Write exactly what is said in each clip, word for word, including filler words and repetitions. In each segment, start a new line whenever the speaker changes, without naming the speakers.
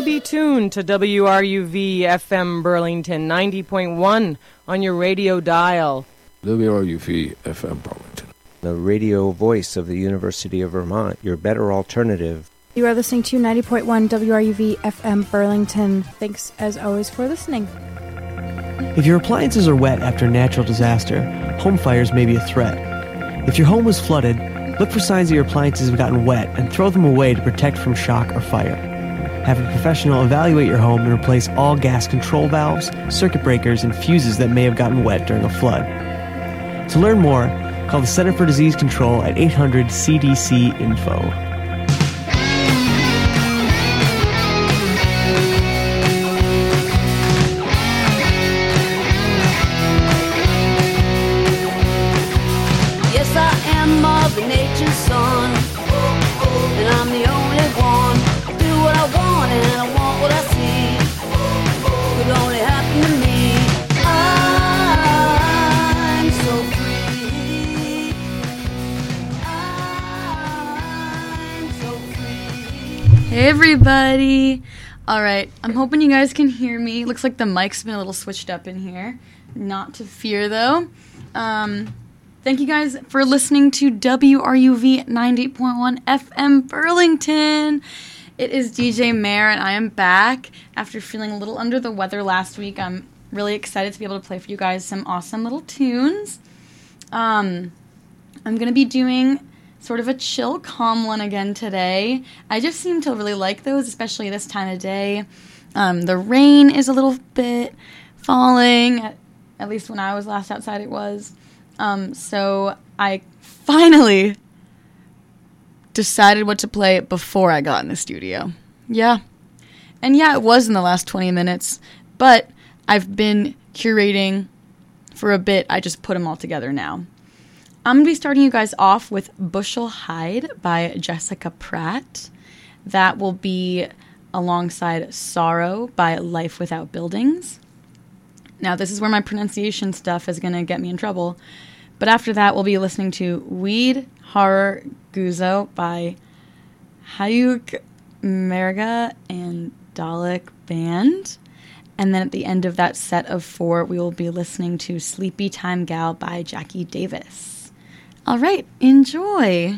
be tuned to W R U V F M Burlington ninety point one on your radio dial.
W R U V F M Burlington,
the radio voice of the University of Vermont, your better alternative.
You are listening to ninety point one W R U V F M Burlington. Thanks, as always, for listening.
If your appliances are wet after a natural disaster, home fires may be a threat. If your home was flooded, look for signs that your appliances have gotten wet and throw them away to protect from shock or fire. Have a professional evaluate your home and replace all gas control valves, circuit breakers, and fuses that may have gotten wet during a flood. To learn more, call the Center for Disease Control at eight hundred C D C info.
Yes, I am Mother Nature's son, and I'm the only one. I do what I want and I want what I see. Could only happen to me. I'm so free. I'm so free.
Hey everybody! Alright, I'm hoping you guys can hear me. Looks like the mic's been a little switched up in here. Not to fear though. Um, thank you guys for listening to W R U V ninety point one F M Burlington. It is D J Mare and I am back after feeling a little under the weather last week. I'm really excited to be able to play for you guys some awesome little tunes. Um, I'm going to be doing sort of a chill, calm one again today. I just seem to really like those, especially this time of day. Um, the rain is a little bit falling, at, at least when I was last outside it was. Um, so I finally decided what to play before I got in the studio. Yeah. And yeah, it was in the last twenty minutes, but I've been curating for a bit. I just put them all together now. I'm going to be starting you guys off with Bushel Hyde by Jessica Pratt. That will be alongside Sorrow by Life Without Buildings. Now, this is where my pronunciation stuff is going to get me in trouble. But after that, we'll be listening to Weed Horror Guzo by Hayuk Merga and Dalek Band. And then at the end of that set of four, we will be listening to Sleepy Time Gal by Jackie Davis. All right, enjoy.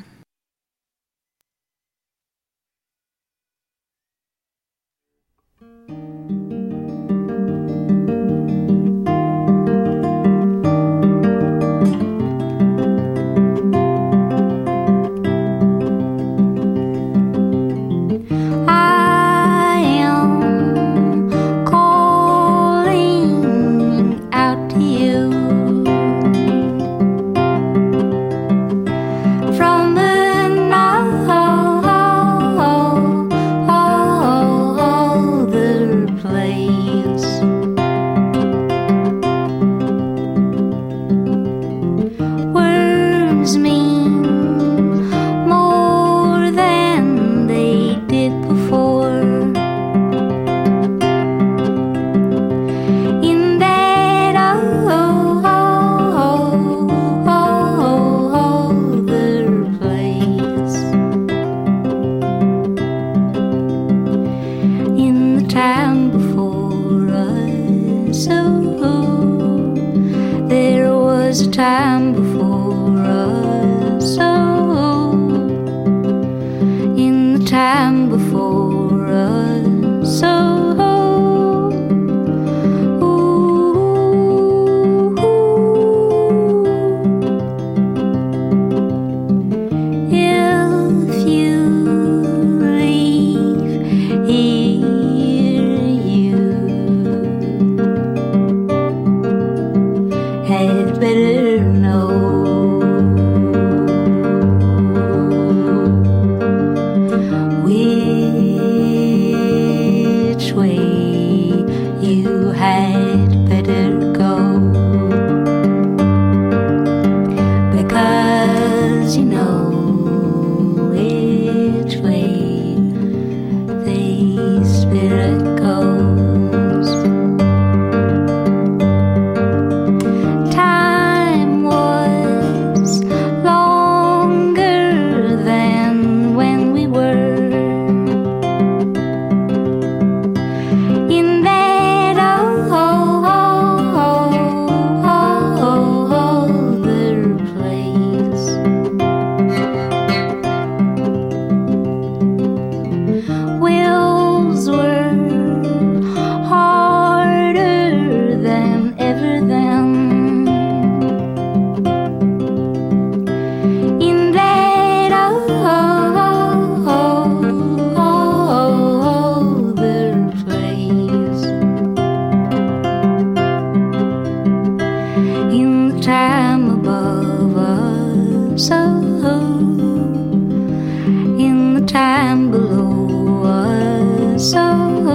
so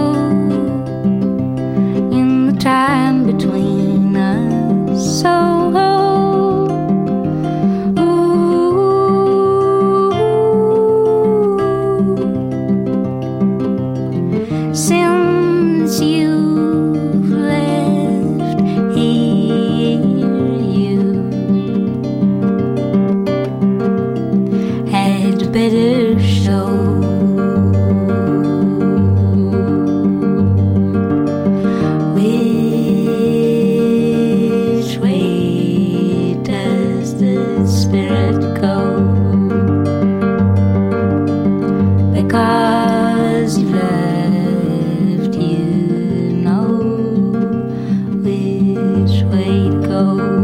in the time between us. So since you've left here, you had better show which way does the spirit go, because you've left, you know which way to go.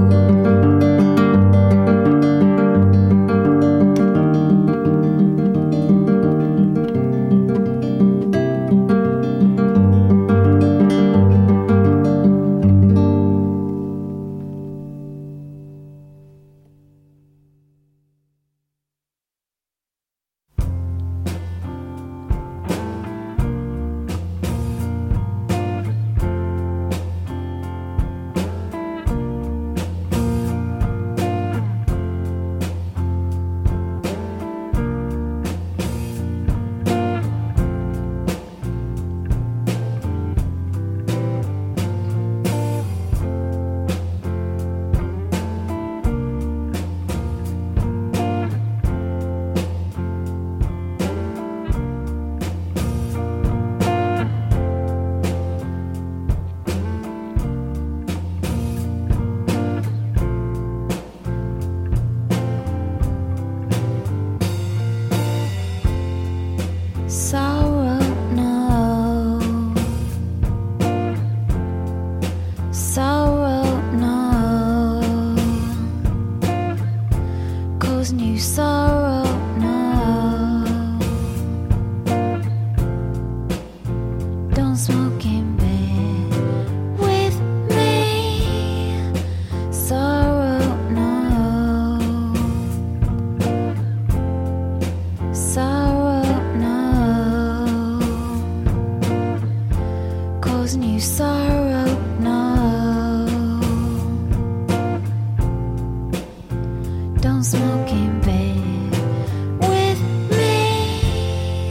Sorrow, no. Sorrow, no. Cause new sorrow, no. Don't smoke in bed with me. Sorrow, no. Sorrow, cause new sorrow, no. Don't smoke in bed with me.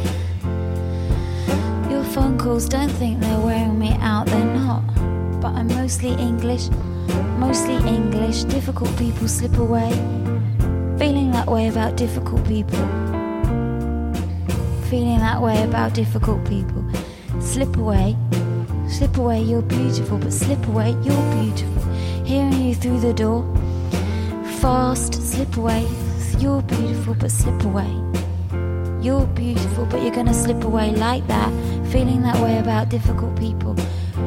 Your phone calls, don't think they're wearing me out, they're not. But I'm mostly English, mostly English. Difficult people slip away. Feeling that way about difficult people. Feeling that way about difficult people. Slip away. Slip away, you're beautiful, but slip away, you're beautiful. Hearing you through the door, fast, slip away. You're beautiful, but slip away. You're beautiful, but you're gonna slip away like that. Feeling that way about difficult people.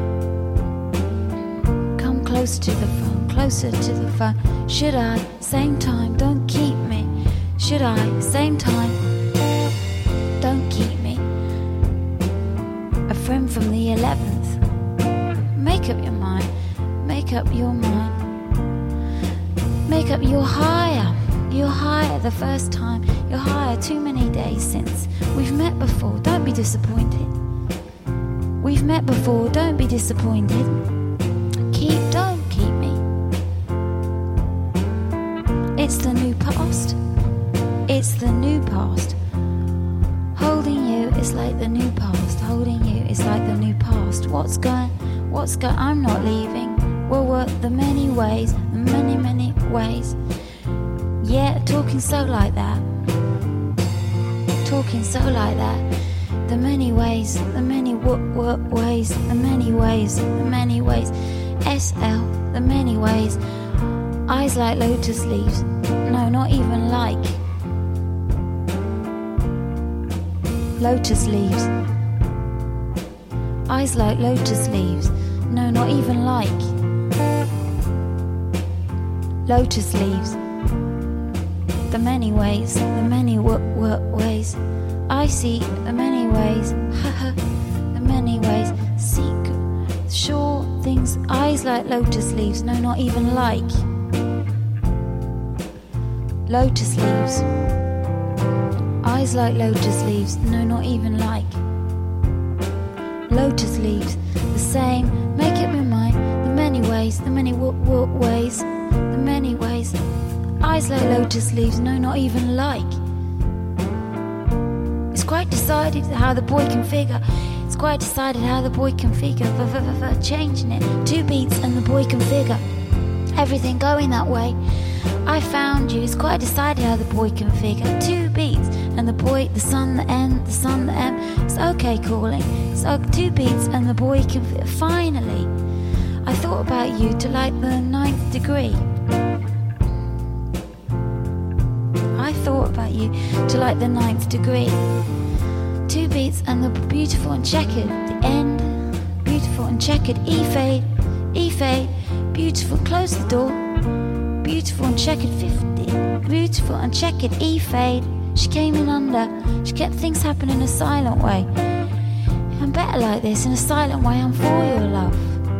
Come closer to the phone, closer to the phone. Should I? Same time, don't keep me. Should I? Same time, don't keep me. A friend from the eleventh. Make up your mind, make up your mind. Make up, you're higher, you're higher the first time. You're higher too many days since we've met before, don't be disappointed. We've met before, don't be disappointed. Keep, don't keep me. It's the new past, it's the new past. Holding you is like the new past, holding you is like the new past. What's going What's go? I'm not leaving. We'll work the many ways, the many, many ways. Yeah, talking so like that. Talking so like that. The many ways, the many work, work ways, the many ways, the many ways. S L, the many ways. Eyes like lotus leaves. No, not even like. Lotus leaves. Eyes like lotus leaves. No, not even like. Lotus leaves. The many ways, the many work, work ways. I see the many ways, haha, the many ways. Seek, sure things. Eyes like lotus leaves. No, not even like. Lotus leaves. Eyes like lotus leaves. No, not even like. lotus leaves, the same, make it remind the many ways, the many w- w- ways, the many ways. Eyes like lotus leaves, no, not even like. It's quite decided how the boy can figure. It's quite decided how the boy can figure. V-v-v-v- changing it, two beats and the boy can figure. Everything going that way. I found you. It's quite decided how the boy can figure. Two beats and the boy, the sun, the N, the sun, the M. It's okay calling. So two beats and the boy can figure. Finally, I thought about you to like the ninth degree. I thought about you to like the ninth degree. Two beats and the beautiful and checkered. The end, beautiful and checkered. E fade, E fade. Beautiful, close the door. Beautiful and checkered fifty. Beautiful and checkered E fade. She came in under. She kept things happening in a silent way. I'm better like this, in a silent way. I'm for your love.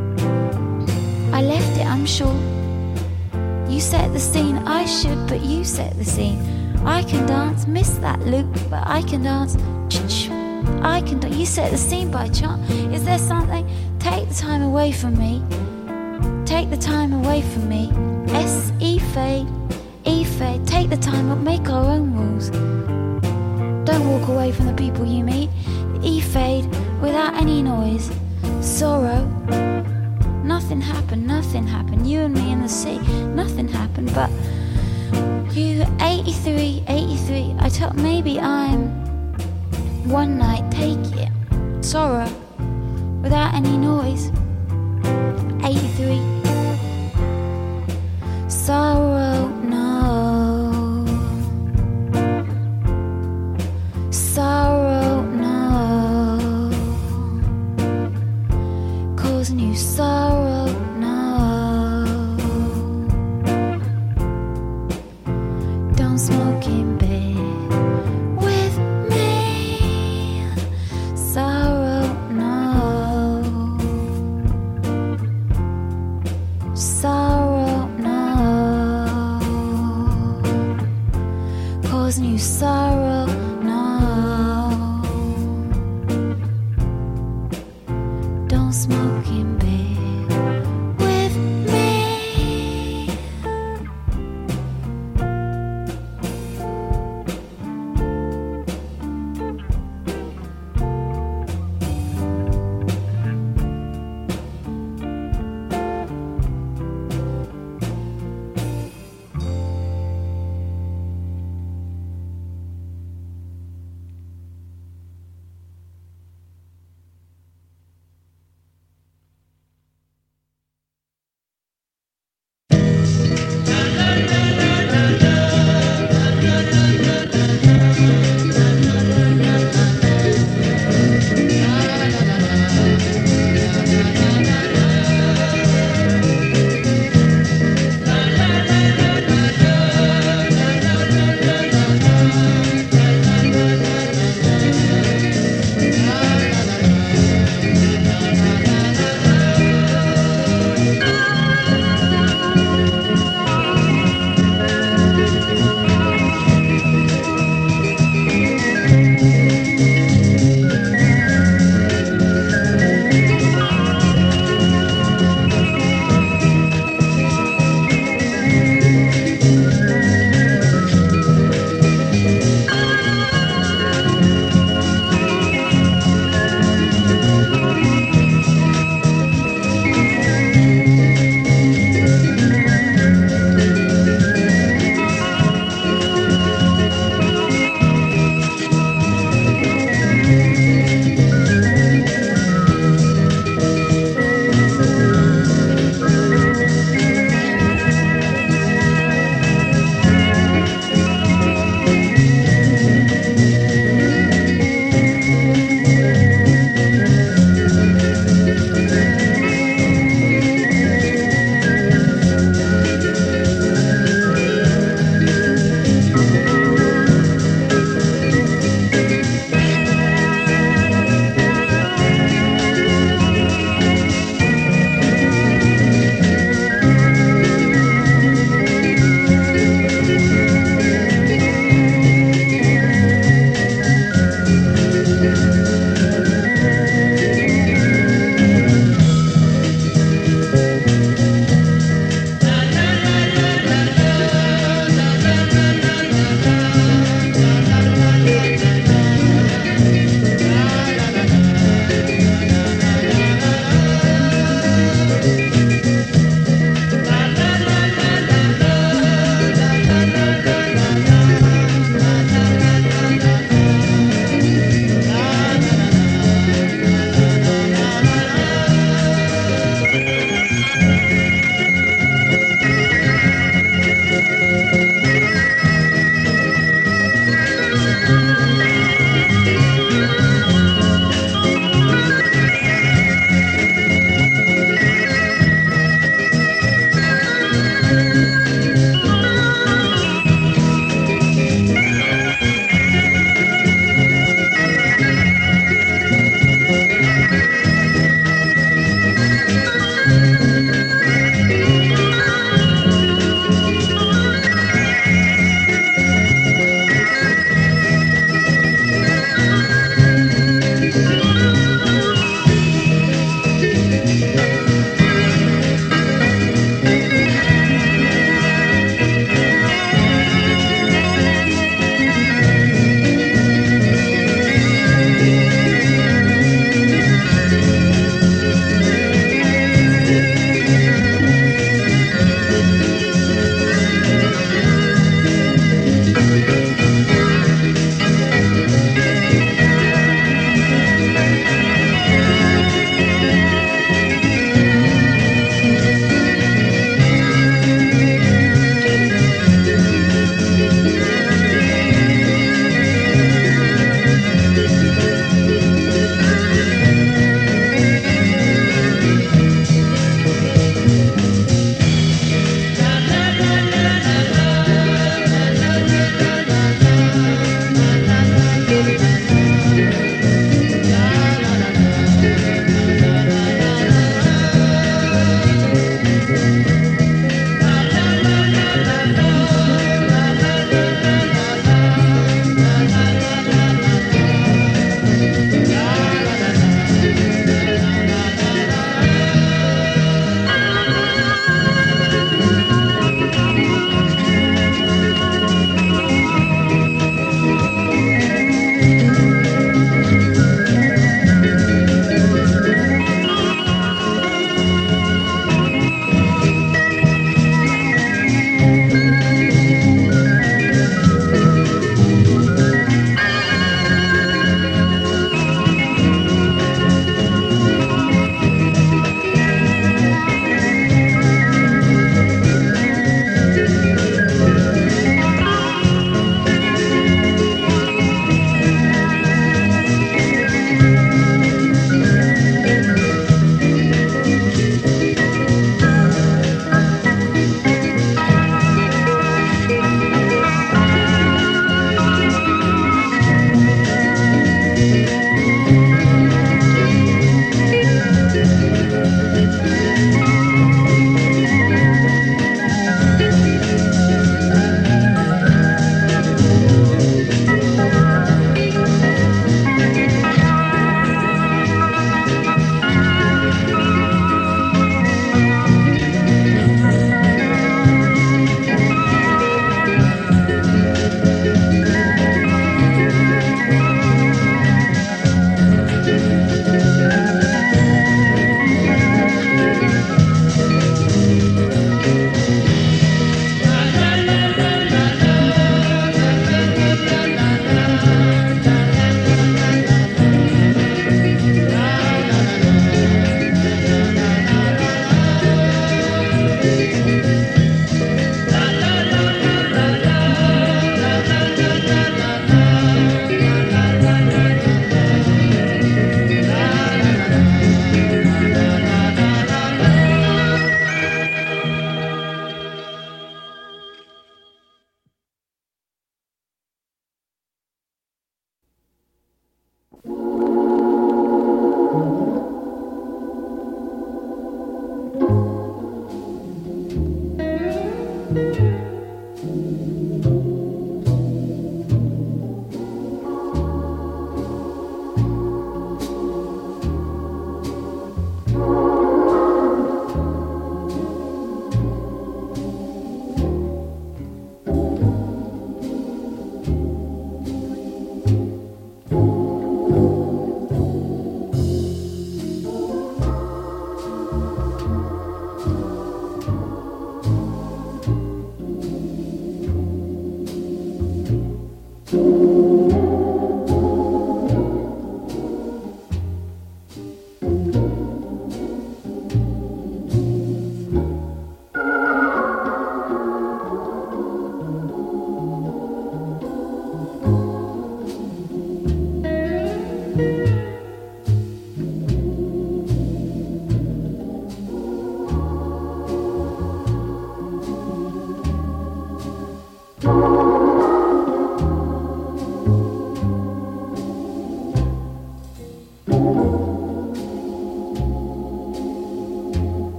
I left it, I'm sure. You set the scene. I should, but you set the scene. I can dance, miss that loop, but I can dance. I can dance. You set the scene by chance. Is there something? Take the time away from me. Take the time away from me. S, E fade, E fade. Take the time up, make our own rules. Don't walk away from the people you meet. E fade, without any noise. Sorrow. Nothing happened, nothing happened. You and me in the sea, nothing happened. But you, eighty-three, eighty-three. I thought maybe I'm one night, take it. Sorrow, without any noise. eighty-three. Sorrow, no. Sorrow, no. Causing you sorrow, no. Don't smoke in bed with me. Sorrow, no. Sorrow, no. Causing you sorrow, no. Don't smoke in bed with me.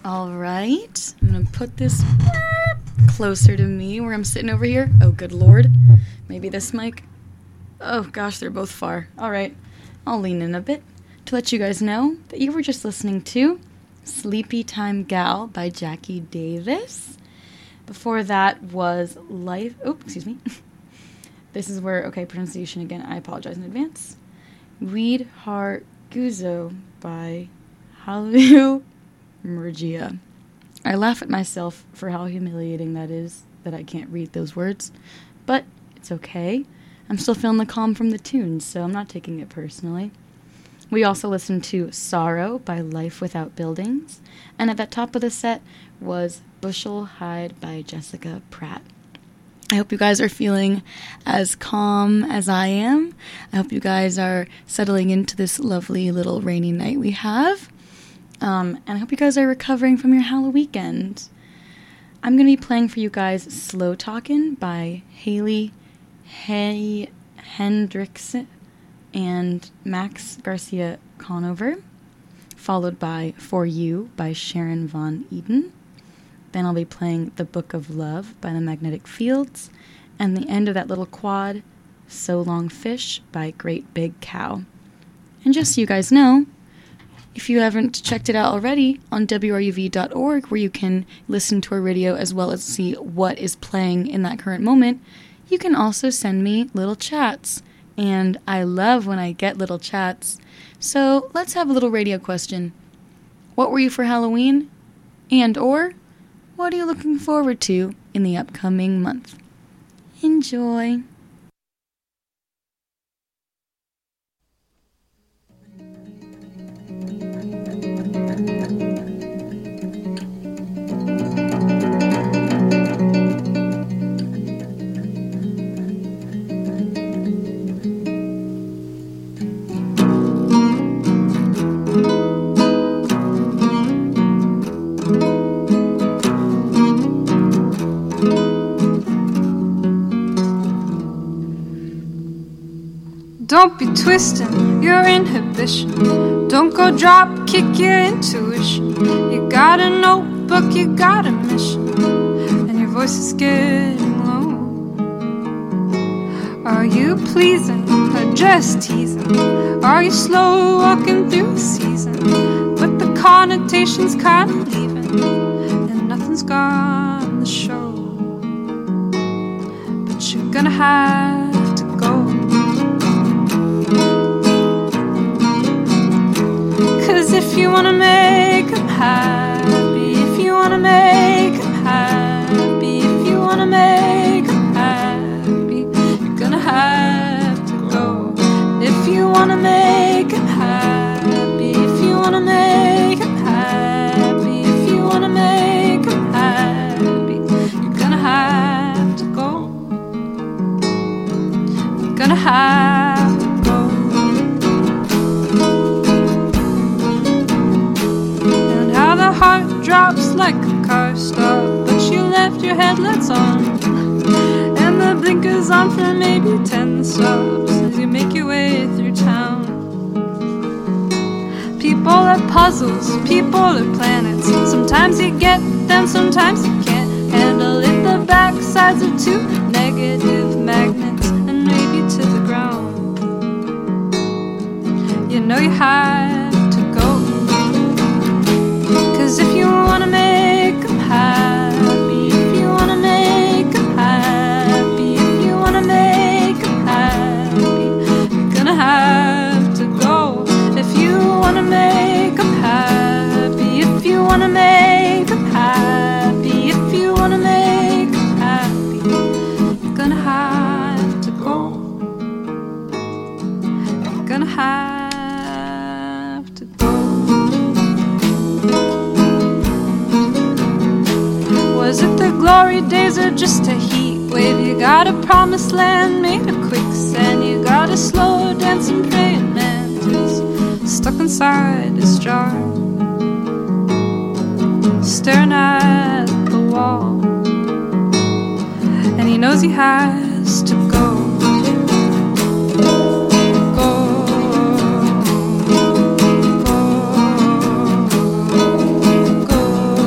All right. I'm going to put this closer to me where I'm sitting over here. Oh, good Lord. Maybe this mic. Oh, gosh, they're both far. All right. I'll lean in a bit to let you guys know that you were just listening to Sleepy Time Gal by Jackie Davis. Before that was Life... Oh, excuse me. This is where... Okay, pronunciation again. I apologize in advance. Weed Heart Guzo by Halu Murgia. I laugh at myself for how humiliating that is, that I can't read those words. But it's okay. I'm still feeling the calm from the tunes, so I'm not taking it personally. We also listened to Sorrow by Life Without Buildings. And at the top of the set was Bushel Hide by Jessica Pratt. I hope you guys are feeling as calm as I am. I hope you guys are settling into this lovely little rainy night we have. Um, and I hope you guys are recovering from your Halloween weekend. I'm going to be playing for you guys Slow Talkin' by Haley Hay Hendrickson and Max Garcia Conover, followed by For You by Sharon Von Eden. Then I'll be playing The Book of Love by The Magnetic Fields, and the end of that little quad, So Long Fish by Great Big Cow. And just so you guys know, if you haven't checked it out already, on W R U V dot org, where you can listen to our radio as well as see what is playing in that current moment, you can also send me little chats. And I love when I get little chats. So let's have a little radio question. What were you for Halloween? And or, what are you looking forward to in the upcoming month? Enjoy.
Don't be twisting your inhibition. Don't go drop kick your intuition. You got a notebook, you got a mission, and your voice is getting low. Are you pleasing or just teasing? Are you slow walking through a season? But the connotation's kind of leaving, and nothing's gone to show. But you're gonna have to go. If you wanna make them happy, if you wanna make them happy, if you wanna make them happy, you're gonna have to go. If you wanna make them happy, if you wanna make them happy, if you wanna make them happy, you're gonna have to go. You're gonna have to go. The heart drops like a car stop, but you left your headlights on, and the blinkers on for maybe ten stops as you make your way through town. People are puzzles, people are planets. Sometimes you get them, sometimes you can't handle it. The backsides of two negative magnets, and maybe to the ground. You know you have to go. Cause if you wanna make them happy, if you wanna make them happy, if you wanna make them happy, you're gonna have to go. If you wanna make them happy, if you wanna make them happy, if you wanna make them happy, you're gonna have to go. You're gonna have to go. Was it the glory days or just a heat wave? You got a promised land made of quicksand. You got a slow dancing praying mantis stuck inside this jar, staring at the wall. And he knows he has to go. Go, go, go.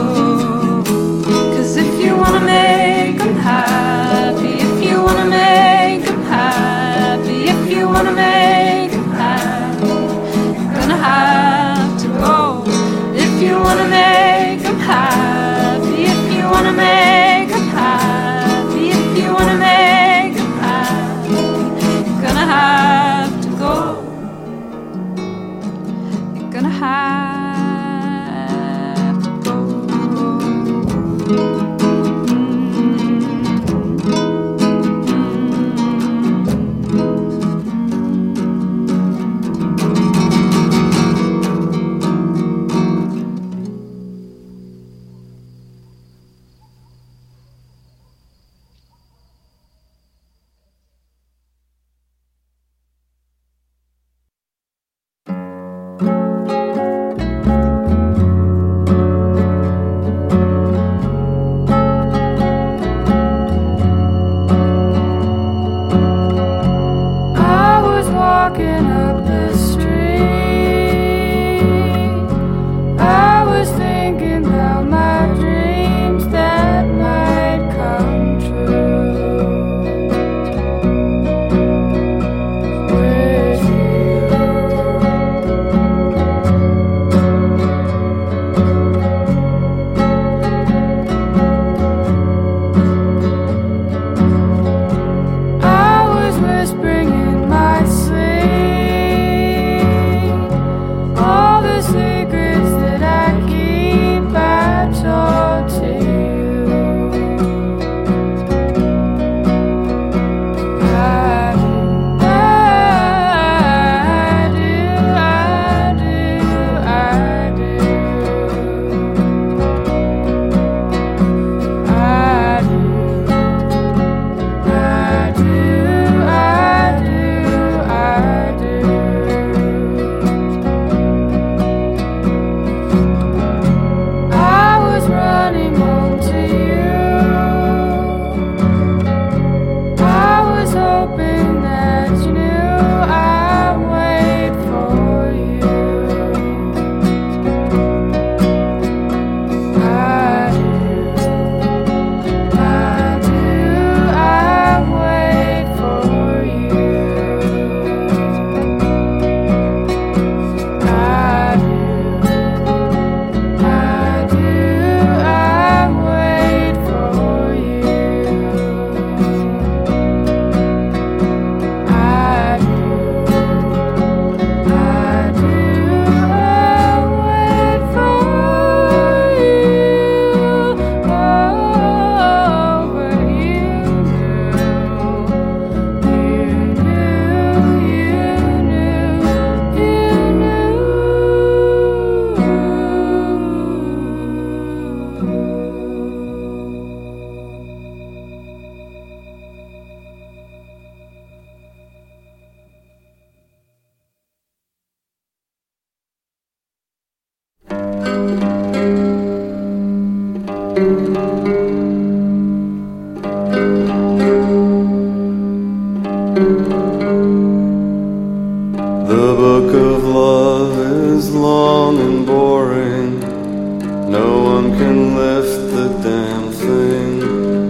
The book of love is long and boring. No one can lift the damn thing.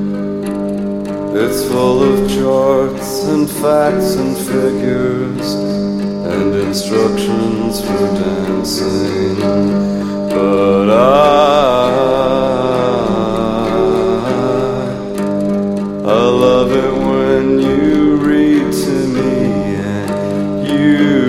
It's full of charts and facts and figures and instructions for dancing. But I, I love it when you read to me and you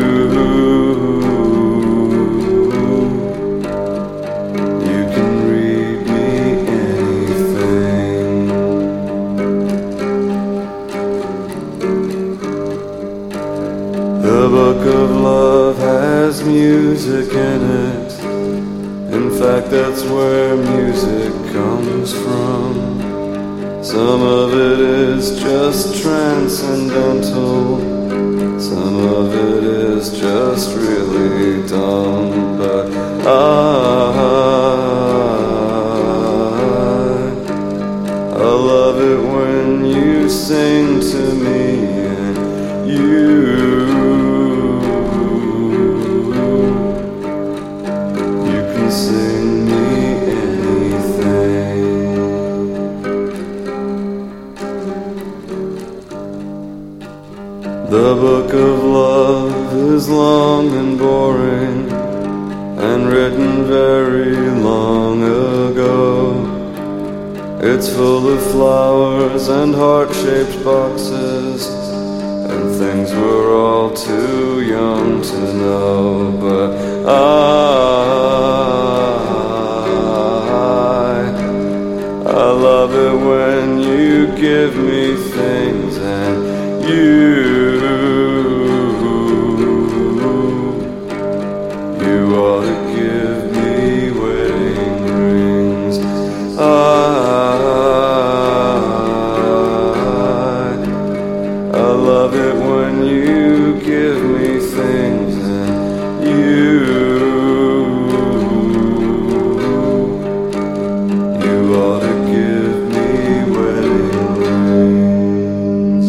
of love has music in it. In fact, that's where music comes from. Some of it is just transcendental. Some of it is just really dumb. But I, I love it when you sing to me and you sing me anything. The book of love is long and boring and written very long ago. It's full of flowers and heart-shaped boxes and things we're all too young to know. But I, I love it when you give me things and you, you ought to give me wedding rings. I, I love it when you give me things and you, you ought to give me wedding rings.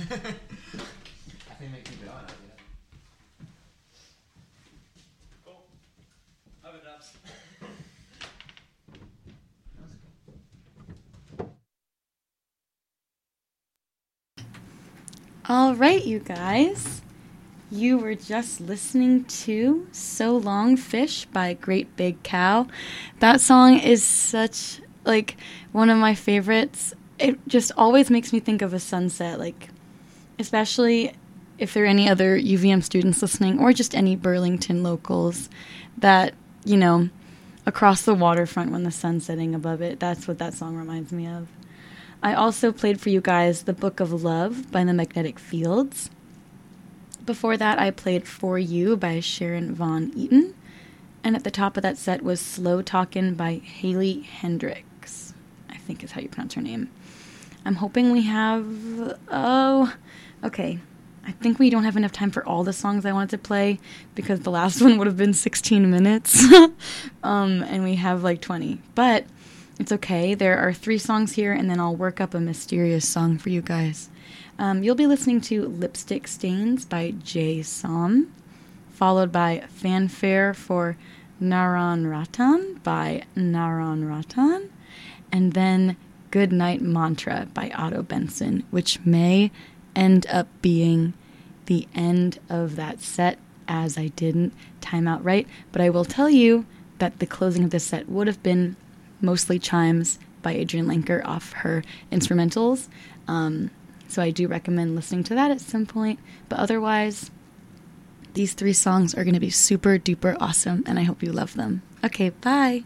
I think make keep it on. Cool. Love it, Dubs.
All right, you guys. You were just listening to So Long Fish by Great Big Cow. That song is such, like, one of my favorites. It just always makes me think of a sunset, like, especially if there are any other U V M students listening or just any Burlington locals that, you know, across the waterfront when the sun's setting above it. That's what that song reminds me of. I also played for you guys The Book of Love by the Magnetic Fields. Before that, I played For You by Sharon Von Eaton. And at the top of that set was Slow Talkin' by Haley Hendricks, I think is how you pronounce her name. I'm hoping we have... Oh, okay. I think we don't have enough time for all the songs I wanted to play because the last one would have been sixteen minutes. um, and we have like twenty. But it's okay. There are three songs here, and then I'll work up a mysterious song for you guys. Um, you'll be listening to Lipstick Stains by Jay Som, followed by Fanfare for Naran Ratan by Naran Ratan, and then Good Night Mantra by Otto Benson, which may end up being the end of that set, as I didn't time out right. But I will tell you that the closing of this set would have been mostly chimes by Adrienne Lenker off her instrumentals. Um, so I do recommend listening to that at some point. But otherwise, these three songs are going to be super duper awesome, and I hope you love them. Okay, bye.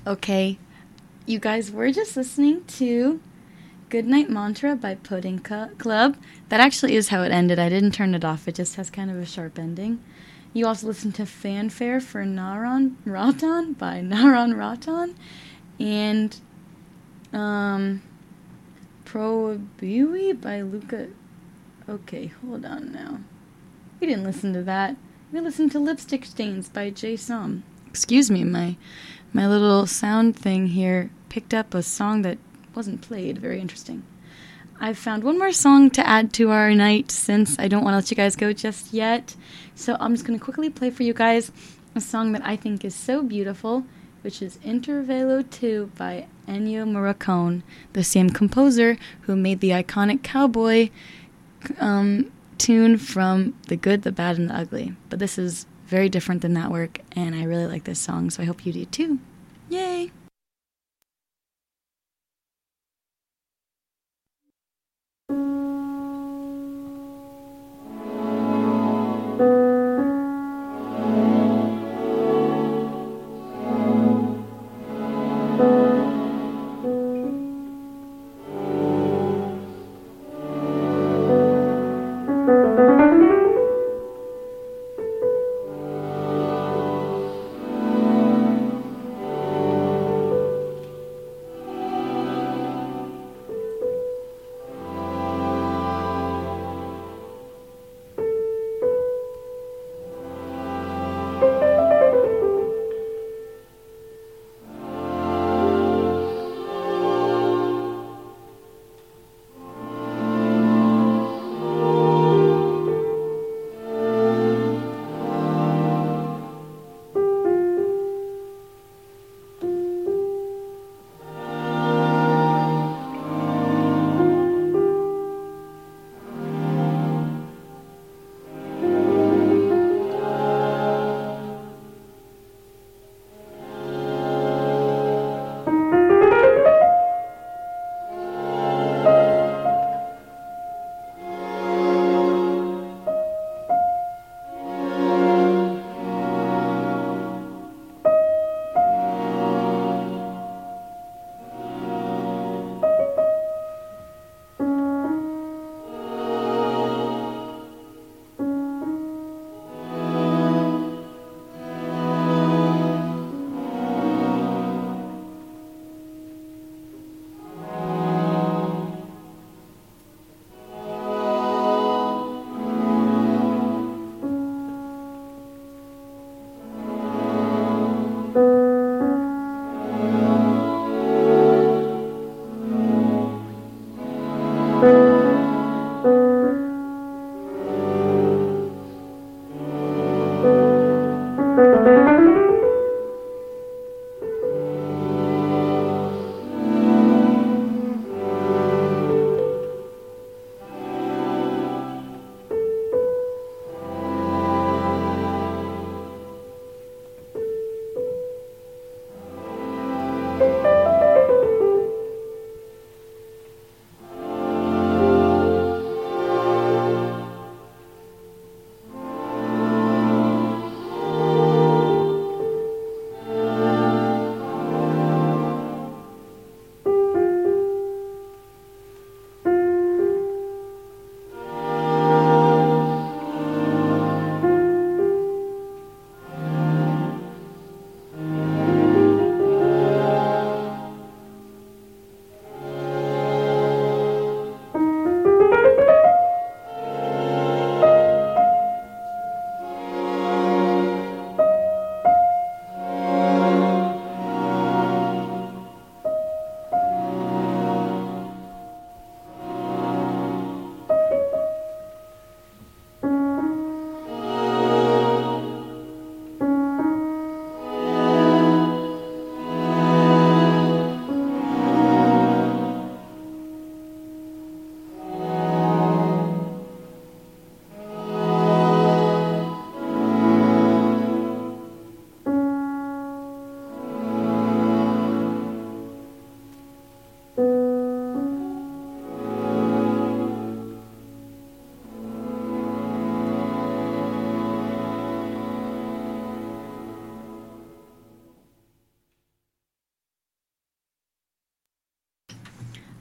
Okay, you guys were just listening to Goodnight Mantra by Pudding Cu- Club. That actually is how it ended. I didn't turn it off. It just has kind of a sharp ending. You also listened to Fanfare for Naran Ratan by Naran Ratan. And um, Prohibiwi by Luca. Okay, hold on now. We didn't listen to that. We listened to Lipstick Stains by Jay Som. Excuse me, my my little sound thing here picked up a song that wasn't played. Very interesting. I've found one more song to add to our night since I don't want to let you guys go just yet. So I'm just going to quickly play for you guys a song that I think is so beautiful, which is Intervalo two by Ennio Morricone, the same composer who made the iconic cowboy um, tune from The Good, the Bad, and the Ugly. But this is very different than that work, and I really like this song, so I hope you do too. Yay!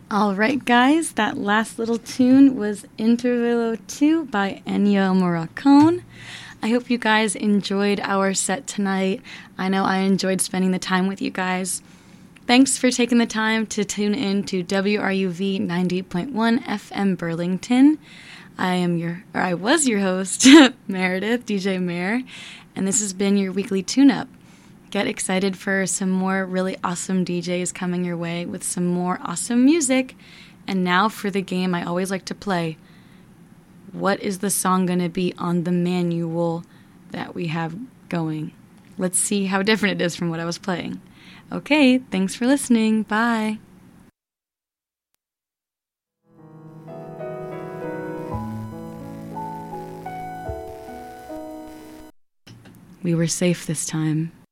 All right, guys, that last little tune was Intervallo two by Ennio Morricone. I hope you guys enjoyed our set tonight. I know I enjoyed spending the time with you guys. Thanks for taking the time to tune in to W R U V ninety point one F M Burlington. I am your, or I was your host, Meredith, D J Mare, and this has been your weekly tune-up. Get excited for some more really awesome D Js coming your way with some more awesome music. And now for the game I always like to play. What is the song going to be on the manual that we have going? Let's see how different it is from what I was playing. Okay, thanks for listening. Bye. We were safe this time.